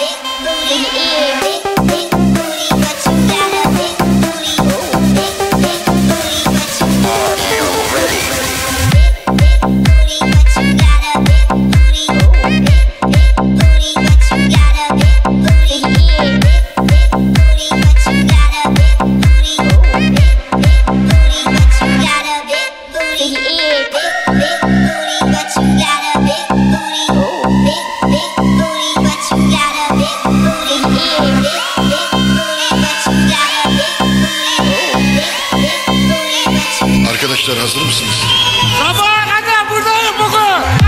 Arkadaşlar hazır mısınız? Sabaha kadar buradayım bugün.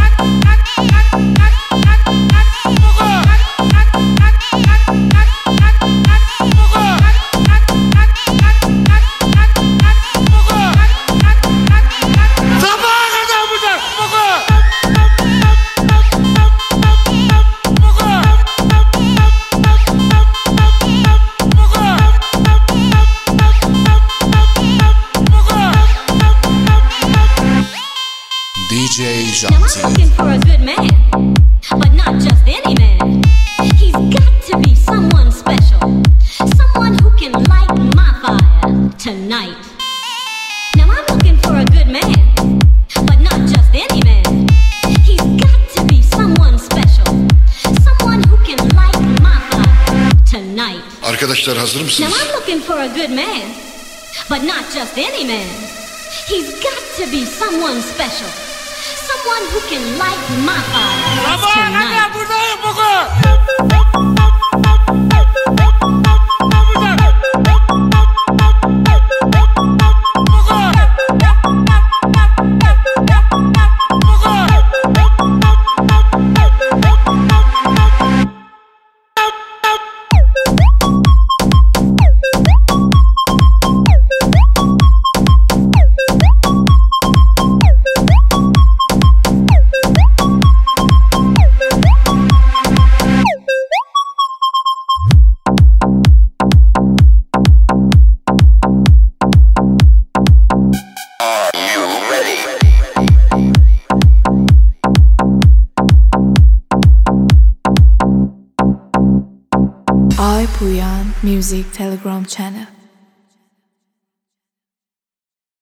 DJ Now I'm looking for a good man, but not just any man. He's got to be someone special, someone who can light my fire tonight. Now I'm looking for a good man, but not just any man. He's got to be someone special, someone who can light my fire tonight. Arkadaşlar hazır Now mısınız? I'm looking for a good man, but not just any man. He's got to be someone special, someone who can light my fire Sabaha kadar tonight. buradayım bugün. Ay Puyan Music Telegram channel.